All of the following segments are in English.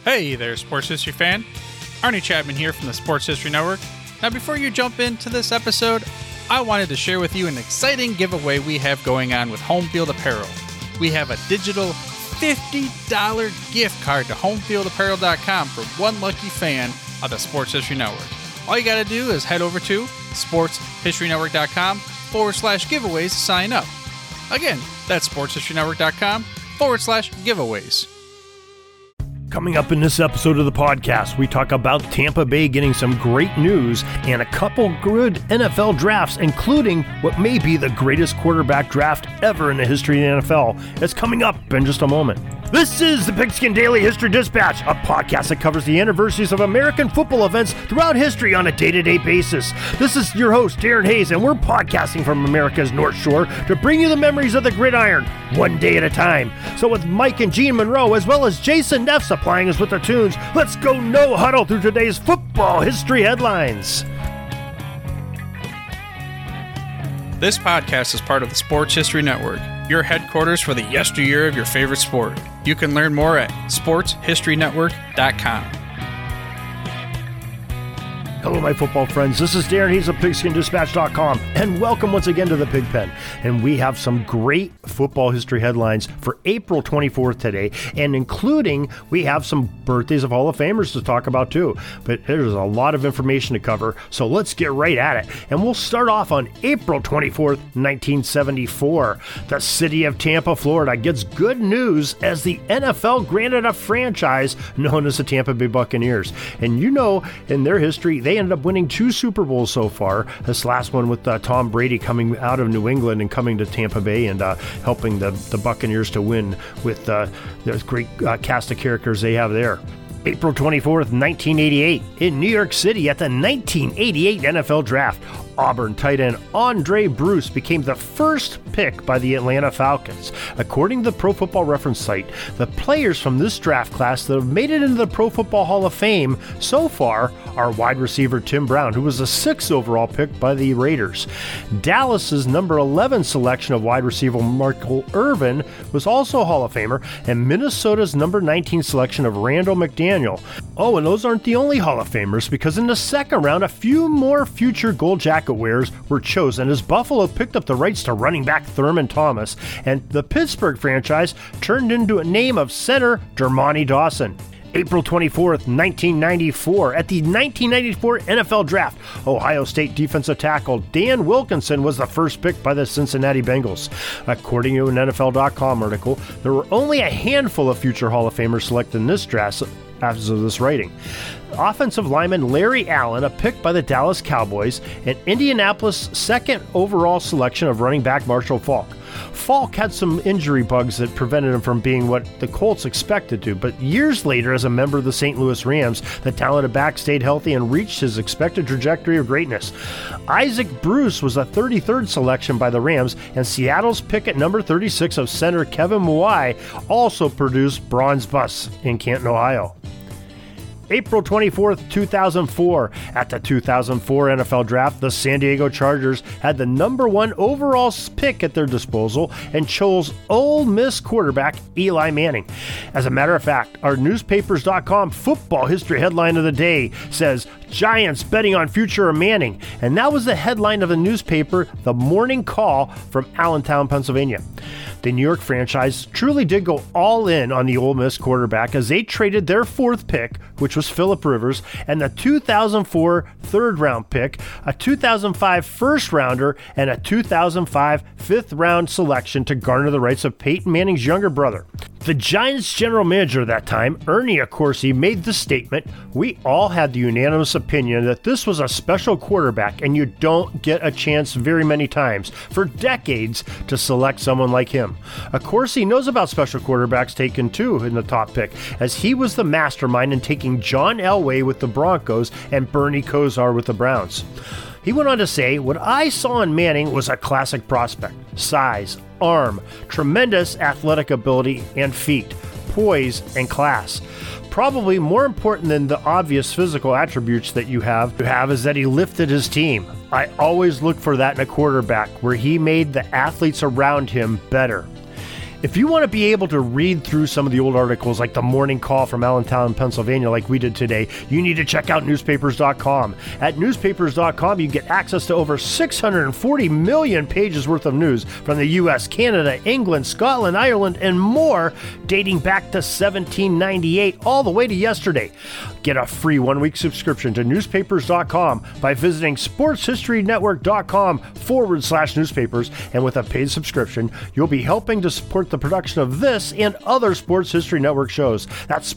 Hey there, Sports History fan. Arnie Chapman here from the Sports History Network. Now, before you jump into this episode, I wanted to share with you an exciting giveaway we have going on with Home Field Apparel. We have a digital $50 gift card to homefieldapparel.com for one lucky fan of the Sports History Network. All you got to do is head over to sportshistorynetwork.com/giveaways to sign up. Again, that's sportshistorynetwork.com/giveaways. Coming up in this episode of the podcast, we talk about Tampa Bay getting some great news and a couple good NFL drafts, including what may be the greatest quarterback draft ever in the history of the NFL. It's coming up in just a moment. This is the Pigskin Daily History Dispatch, a podcast that covers the anniversaries of American football events throughout history on a day-to-day basis. This is your host, Darren Hayes, and we're podcasting from America's North Shore to bring you the memories of the gridiron, one day at a time. So with Mike and Gene Monroe, as well as Jason Neff supplying us with the tunes, let's go no huddle through today's football history headlines. This podcast is part of the Sports History Network, your headquarters for the yesteryear of your favorite sport. You can learn more at sportshistorynetwork.com. Hello, my football friends. This is Darren Hayes of PigskinDispatch.com, and welcome once again to the Pig Pen. And we have some great football history headlines for April 24th today, and including we have some birthdays of Hall of Famers to talk about too. But there's a lot of information to cover, so let's get right at it. And we'll start off on April 24th, 1974. The city of Tampa, Florida gets good news as the NFL granted a franchise known as the Tampa Bay Buccaneers. And you know, in their history, they ended up winning 2 Super Bowls so far. This last one with Tom Brady coming out of New England and coming to Tampa Bay and helping the Buccaneers to win with the great cast of characters they have there. April 24th, 1988, in New York City at the 1988 NFL Draft, Auburn tight end Andre Bruce became the first pick by the Atlanta Falcons. According to the Pro Football Reference site, the players from this draft class that have made it into the Pro Football Hall of Fame so far are wide receiver Tim Brown, who was the 6th overall pick by the Raiders. Dallas's number 11 selection of wide receiver Michael Irvin was also a Hall of Famer, and Minnesota's number 19 selection of Randall McDaniel. Oh, and those aren't the only Hall of Famers, because in the second round, a few more future Gold Jacket wearers were chosen as Buffalo picked up the rights to running back Thurman Thomas, and the Pittsburgh franchise turned into a name of center Dermontti Dawson. April 24th, 1994, at the 1994 NFL Draft, Ohio State defensive tackle Dan Wilkinson was the first pick by the Cincinnati Bengals. According to an NFL.com article, there were only a handful of future Hall of Famers selected in this draft as of this writing. Offensive lineman Larry Allen, a pick by the Dallas Cowboys, and Indianapolis' 2nd overall selection of running back Marshall Faulk. Faulk had some injury bugs that prevented him from being what the Colts expected to, but years later, as a member of the St. Louis Rams, the talented back stayed healthy and reached his expected trajectory of greatness. Isaac Bruce was a 33rd selection by the Rams, and Seattle's pick at number 36 of center Kevin Mawae also produced bronze busts in Canton, Ohio. April 24th, 2004. At the 2004 NFL Draft, the San Diego Chargers had the number 1 overall pick at their disposal and chose Ole Miss quarterback Eli Manning. As a matter of fact, our newspapers.com football history headline of the day says, Giants betting on future of Manning. And that was the headline of the newspaper, The Morning Call from Allentown, Pennsylvania. The New York franchise truly did go all in on the Ole Miss quarterback as they traded their 4th pick, which was Phillip Rivers, and the 2004 third-round pick, a 2005 first-rounder, and a 2005 fifth-round selection to garner the rights of Peyton Manning's younger brother. The Giants' general manager at that time, Ernie Accorsi, made the statement, "We all had the unanimous opinion that this was a special quarterback and you don't get a chance very many times for decades to select someone like him." Accorsi knows about special quarterbacks taken too in the top pick, as he was the mastermind in taking John Elway with the Broncos and Bernie Kosar with the Browns. He went on to say, "What I saw in Manning was a classic prospect. Size, arm, tremendous athletic ability and feet, poise and class. Probably more important than the obvious physical attributes that you have is that he lifted his team. I always look for that in a quarterback, where he made the athletes around him better." If you want to be able to read through some of the old articles like the Morning Call from Allentown, Pennsylvania, like we did today, you need to check out newspapers.com. At newspapers.com, you get access to over 640 million pages worth of news from the U.S., Canada, England, Scotland, Ireland, and more, dating back to 1798 all the way to yesterday. Get a free 1-week subscription to newspapers.com by visiting sportshistorynetwork.com/newspapers, and with a paid subscription, you'll be helping to support the production of this and other Sports History Network shows. That's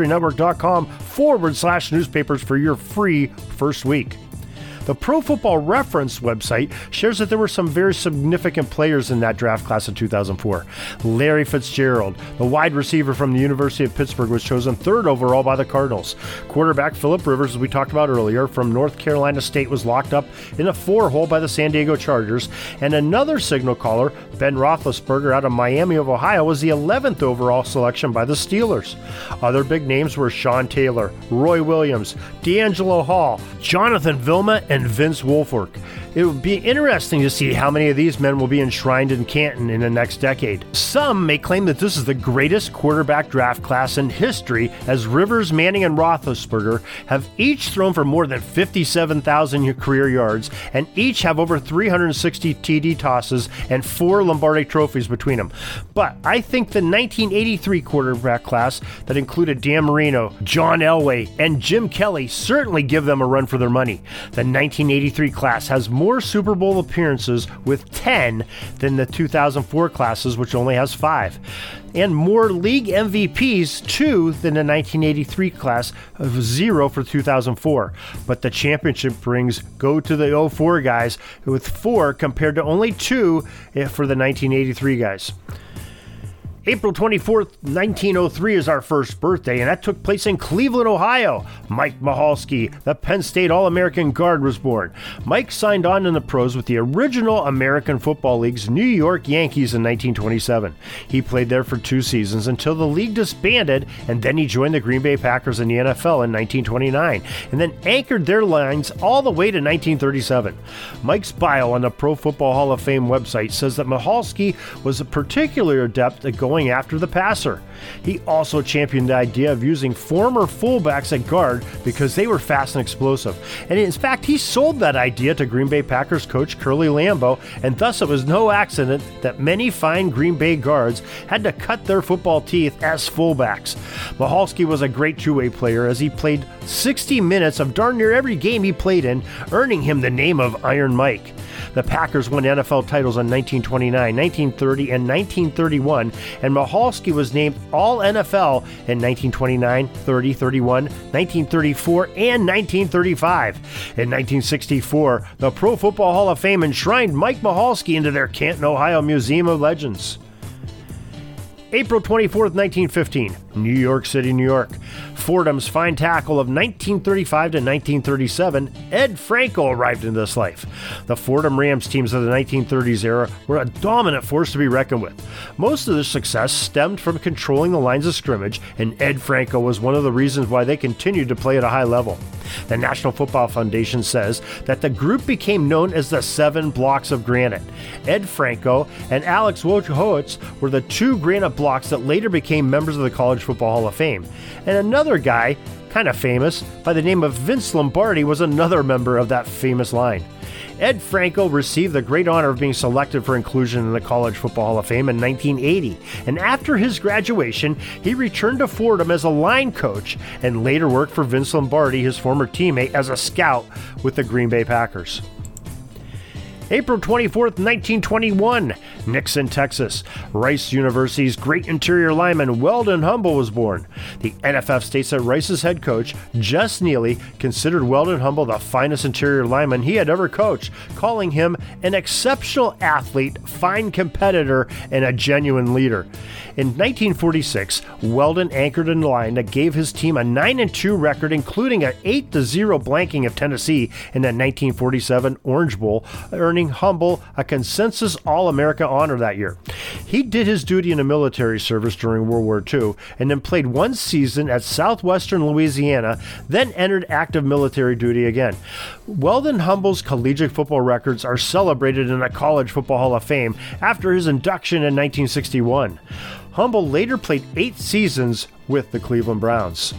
sportshistorynetwork.com/newspapers for your free first week. The Pro Football Reference website shares that there were some very significant players in that draft class of 2004. Larry Fitzgerald, the wide receiver from the University of Pittsburgh, was chosen 3rd overall by the Cardinals. Quarterback Phillip Rivers, as we talked about earlier, from North Carolina State, was locked up in a 4-hole by the San Diego Chargers. And another signal caller, Ben Roethlisberger out of Miami of Ohio, was the 11th overall selection by the Steelers. Other big names were Sean Taylor, Roy Williams, D'Angelo Hall, Jonathan Vilma, and Vince Wilfork. It would be interesting to see how many of these men will be enshrined in Canton in the next decade. Some may claim that this is the greatest quarterback draft class in history, as Rivers, Manning, and Roethlisberger have each thrown for more than 57,000 career yards, and each have over 360 TD tosses and 4 Lombardi trophies between them. But I think the 1983 quarterback class that included Dan Marino, John Elway, and Jim Kelly certainly give them a run for their money. The 1983 class has more Super Bowl appearances with 10 than the 2004 classes, which only has 5, and more league MVPs, 2, than the 1983 class of 0 for 2004. But the championship rings go to the 04 guys with 4 compared to only 2 for the 1983 guys. April 24th, 1903 is our first birthday, and that took place in Cleveland, Ohio. Mike Michalski, the Penn State All-American guard, was born. Mike signed on in the pros with the original American Football League's New York Yankees in 1927. He played there for 2 seasons until the league disbanded, and then he joined the Green Bay Packers in the NFL in 1929, and then anchored their lines all the way to 1937. Mike's bio on the Pro Football Hall of Fame website says that Michalski was a particularly adept at going after the passer. He also championed the idea of using former fullbacks at guard because they were fast and explosive. And in fact, he sold that idea to Green Bay Packers coach Curly Lambeau, and thus it was no accident that many fine Green Bay guards had to cut their football teeth as fullbacks. Michalski was a great two-way player as he played 60 minutes of darn near every game he played in, earning him the name of Iron Mike. The Packers won NFL titles in 1929, 1930, and 1931, and Michalski was named All-NFL in 1929, 30, 31, 1934, and 1935. In 1964, the Pro Football Hall of Fame enshrined Mike Michalski into their Canton, Ohio Museum of Legends. April 24th, 1915, New York City, New York. Fordham's fine tackle of 1935 to 1937, Ed Franco, arrived in this life. The Fordham Rams teams of the 1930s era were a dominant force to be reckoned with. Most of their success stemmed from controlling the lines of scrimmage, and Ed Franco was one of the reasons why they continued to play at a high level. The National Football Foundation says that the group became known as the 7 Blocks of Granite. Ed Franco and Alex Wojciechowicz were the 2 granite blocks that later became members of the College Football Hall of Fame. And another guy, kind of famous, by the name of Vince Lombardi, was another member of that famous line. Ed Franco received the great honor of being selected for inclusion in the College Football Hall of Fame in 1980, and after his graduation, he returned to Fordham as a line coach and later worked for Vince Lombardi, his former teammate, as a scout with the Green Bay Packers. April 24th, 1921, Nixon, Texas. Rice University's great interior lineman Weldon Humble was born. The NFF states that Rice's head coach, Jess Neely, considered Weldon Humble the finest interior lineman he had ever coached, calling him an exceptional athlete, fine competitor, and a genuine leader. In 1946, Weldon anchored in a line that gave his team a 9-2 record, including an 8-0 blanking of Tennessee in the 1947 Orange Bowl, earning earning Humble a consensus All-America honor that year. He did his duty in the military service during World War II and then played one season at Southwestern Louisiana, then entered active military duty again. Weldon Humble's collegiate football records are celebrated in the College Football Hall of Fame after his induction in 1961. Humble later played 8 seasons with the Cleveland Browns.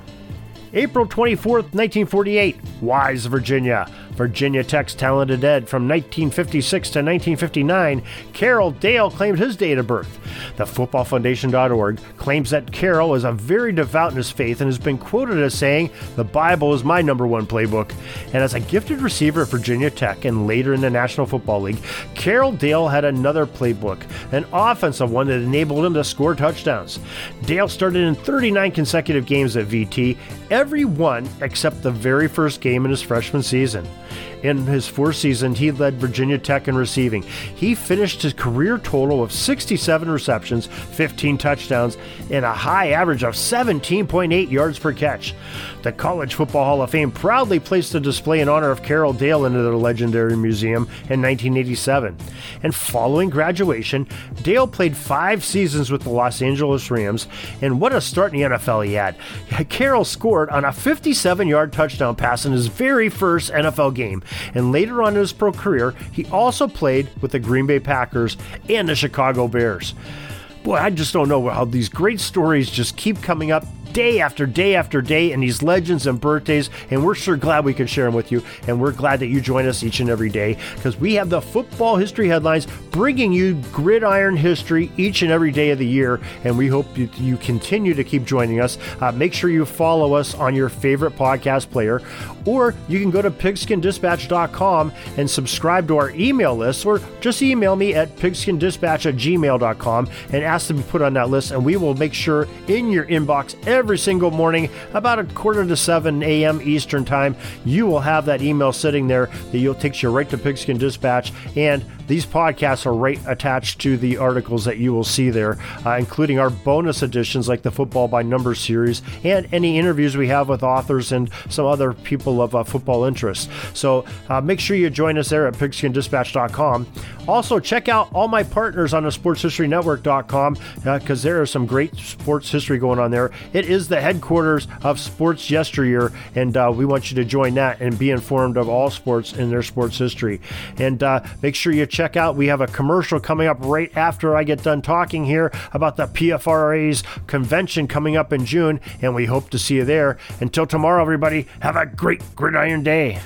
April 24th, 1948, Wise, Virginia. Virginia Tech's talented Ed from 1956 to 1959, Carroll Dale claimed his date of birth. The footballfoundation.org claims that Carroll is a very devout in his faith and has been quoted as saying, "The Bible is my number one playbook." And as a gifted receiver at Virginia Tech and later in the National Football League, Carroll Dale had another playbook, an offensive one that enabled him to score touchdowns. Dale started in 39 consecutive games at VT, every one except the very first game in his freshman season. In his fourth season, he led Virginia Tech in receiving. He finished his career total of 67 receptions, 15 touchdowns, and a high average of 17.8 yards per catch. The College Football Hall of Fame proudly placed a display in honor of Carroll Dale into their legendary museum in 1987. And following graduation, Dale played 5 seasons with the Los Angeles Rams, and what a start in the NFL he had. Carroll scored on a 57-yard touchdown pass in his very first NFL game, and later on in his pro career, he also played with the Green Bay Packers and the Chicago Bears. Boy, I just don't know how these great stories just keep coming up day after day after day, and these legends and birthdays, and we're sure glad we can share them with you, and we're glad that you join us each and every day, because we have the football history headlines bringing you gridiron history each and every day of the year, and we hope you continue to keep joining us. Make sure you follow us on your favorite podcast player, or you can go to pigskindispatch.com and subscribe to our email list, or just email me at pigskindispatch@gmail.com and ask to be put on that list, and we will make sure in your inbox every single morning about 6:45 a.m. Eastern Time, you will have that email sitting there that takes you right to Pigskin Dispatch, and these podcasts are right attached to the articles that you will see there, including our bonus editions like the Football by Numbers series and any interviews we have with authors and some other people of football interest. So make sure you join us there at pigskindispatch.com. Also, check out all my partners on the sportshistorynetwork.com because there is some great sports history going on there. It is the headquarters of Sports Yesteryear, and we want you to join that and be informed of all sports in their sports history. And make sure you check out, we have a commercial coming up right after I get done talking here about the PFRA's convention coming up in June, and we hope to see you there. Until tomorrow, everybody, have a great gridiron day.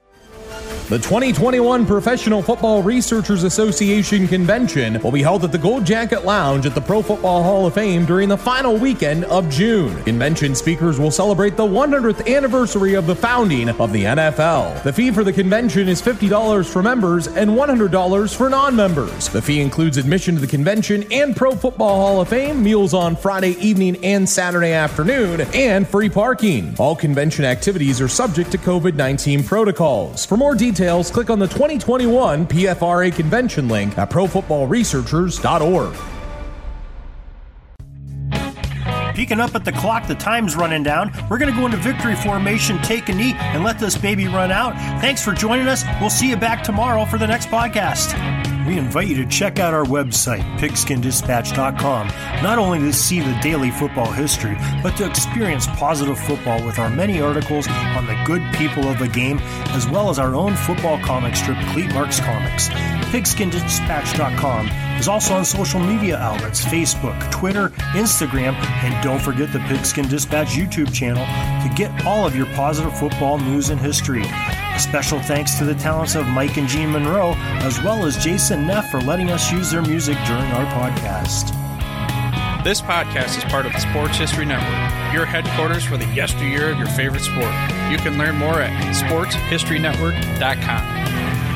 The 2021 Professional Football Researchers Association Convention will be held at the Gold Jacket Lounge at the Pro Football Hall of Fame during the final weekend of June. Convention speakers will celebrate the 100th anniversary of the founding of the NFL. The fee for the convention is $50 for members and $100 for non-members. The fee includes admission to the convention and Pro Football Hall of Fame, meals on Friday evening and Saturday afternoon, and free parking. All convention activities are subject to COVID-19 protocols. For more details, click on the 2021 PFRA convention link at profootballresearchers.org. Peeking up at the clock, the time's running down. We're going to go into victory formation, take a knee, and let this baby run out. Thanks for joining us. We'll see you back tomorrow for the next podcast. We invite you to check out our website, pigskindispatch.com, not only to see the daily football history, but to experience positive football with our many articles on the good people of the game, as well as our own football comic strip, Cleat Marks Comics. Pigskindispatch.com is also on social media outlets, Facebook, Twitter, Instagram, and don't forget the Pigskin Dispatch YouTube channel to get all of your positive football news and history. A special thanks to the talents of Mike and Jean Monroe, as well as Jason Neff for letting us use their music during our podcast. This podcast is part of the Sports History Network, your headquarters for the yesteryear of your favorite sport. You can learn more at sportshistorynetwork.com.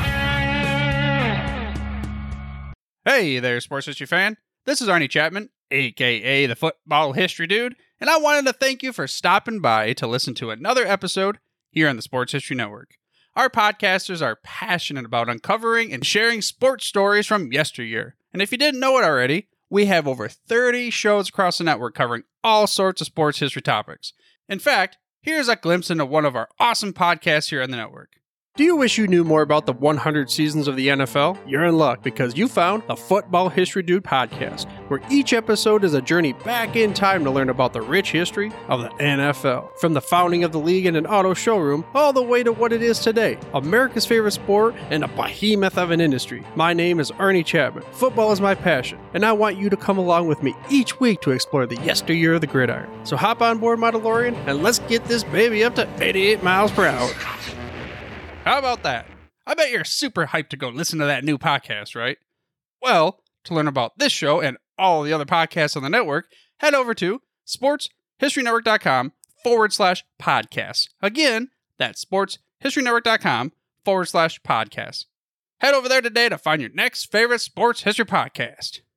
Hey there, sports history fan. This is Arnie Chapman, a.k.a. the Football History Dude, and I wanted to thank you for stopping by to listen to another episode here on the Sports History Network. Our podcasters are passionate about uncovering and sharing sports stories from yesteryear. And if you didn't know it already, we have over 30 shows across the network covering all sorts of sports history topics. In fact, here's a glimpse into one of our awesome podcasts here on the network. Do you wish you knew more about the 100 seasons of the NFL? You're in luck because you found the Football History Dude podcast, where each episode is a journey back in time to learn about the rich history of the NFL. From the founding of the league in an auto showroom, all the way to what it is today, America's favorite sport and a behemoth of an industry. My name is Ernie Chapman. Football is my passion, and I want you to come along with me each week to explore the yesteryear of the gridiron. So hop on board my DeLorean and let's get this baby up to 88 miles per hour. How about that? I bet you're super hyped to go listen to that new podcast, right? Well, to learn about this show and all the other podcasts on the network, head over to sportshistorynetwork.com/podcasts. Again, that's sportshistorynetwork.com/podcasts. Head over there today to find your next favorite sports history podcast.